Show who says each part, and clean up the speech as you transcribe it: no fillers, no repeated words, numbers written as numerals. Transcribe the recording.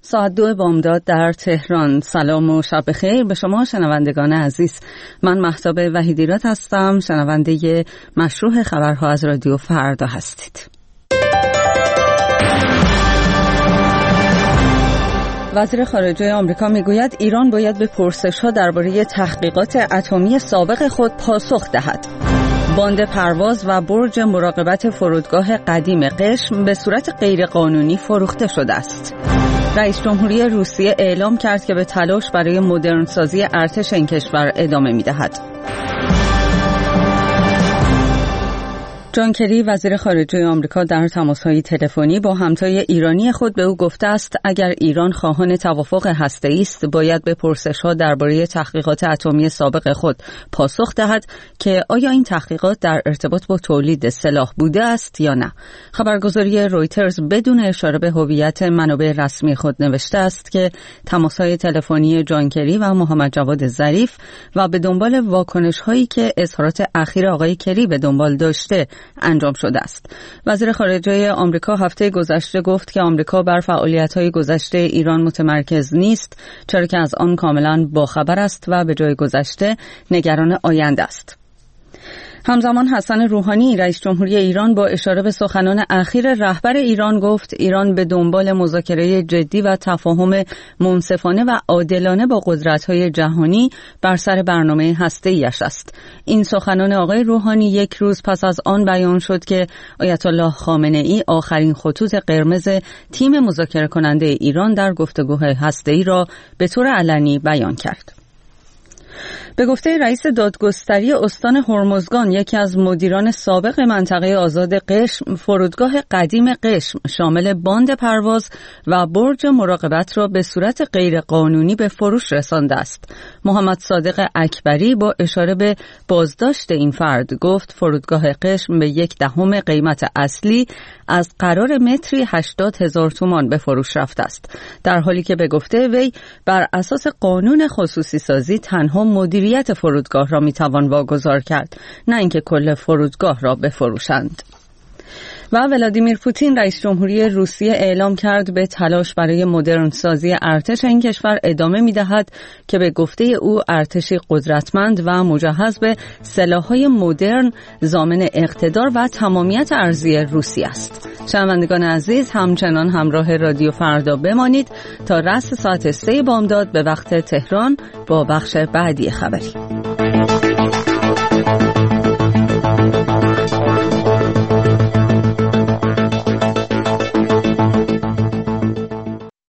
Speaker 1: ساعت 2 بامداد در تهران. سلام و شب بخیر به شما شنوندگان عزیز. من مهتاب وحیدیراد هستم، شنونده مشروع خبرها از رادیو فردا هستید. وزیر خارجه آمریکا میگوید ایران باید به پرسش‌ها درباره تحقیقات اتمی سابق خود پاسخ دهد. باند پرواز و برج مراقبت فرودگاه قدیم قشم به صورت غیرقانونی فروخته شده است. رئیس جمهوری روسیه اعلام کرد که به تلاش برای مدرنسازی ارتش این کشور ادامه می‌دهد. جان کری وزیر خارجه آمریکا در تماس‌های تلفنی با همتای ایرانی خود به او گفته است اگر ایران خواهان توافق هسته‌ای است باید به پرسش‌ها درباره تحقیقات اتمی سابق خود پاسخ دهد که آیا این تحقیقات در ارتباط با تولید سلاح بوده است یا نه. خبرگزاری رویترز بدون اشاره به هویت منابع رسمی خود نوشته است که تماس‌های تلفنی جان کری و محمد جواد ظریف و به دنبال واکنش‌هایی که اظهارات اخیر آقای کری به دنبال داشته انجام شده است. وزیر خارجه آمریکا هفته گذشته گفت که آمریکا بر فعالیت‌های گذشته ایران متمرکز نیست، چرا که از آن کاملا باخبر است و به جای گذشته نگران آینده است. همزمان حسن روحانی رئیس جمهوری ایران با اشاره به سخنان اخیر رهبر ایران گفت ایران به دنبال مذاکره جدی و تفاهم منصفانه و عادلانه با قدرت‌های جهانی بر سر برنامه هسته‌ایش است. این سخنان آقای روحانی یک روز پس از آن بیان شد که آیت الله خامنه‌ای آخرین خطوط قرمز تیم مذاکره کننده ایران در گفتگوهای هسته‌ای را به طور علنی بیان کرد. به گفته رئیس دادگستری استان هرمزگان، یکی از مدیران سابق منطقه آزاد قشم، فرودگاه قدیم قشم شامل باند پرواز و برج مراقبت را به صورت غیرقانونی به فروش رسانده است. محمد صادق اکبری با اشاره به بازداشت این فرد گفت فرودگاه قشم به 1/10 قیمت اصلی از قرار متری 80,000 تومان به فروش رفته است، در حالی که به گفته وی بر اساس قانون خصوصی سازی تنها مدیریت فرودگاه را میتوان واگذار کرد، نه اینکه کل فرودگاه را بفروشند. و ولادیمیر پوتین رئیس جمهوری روسیه اعلام کرد به تلاش برای مدرنسازی ارتش این کشور ادامه می‌دهد که به گفته او ارتشی قدرتمند و مجهز به سلاح‌های مدرن ضامن اقتدار و تمامیت ارضی روسیه است. شنوندگان عزیز، همچنان همراه رادیو فردا بمانید تا رأس ساعت 3 بامداد به وقت تهران با بخش بعدی خبری.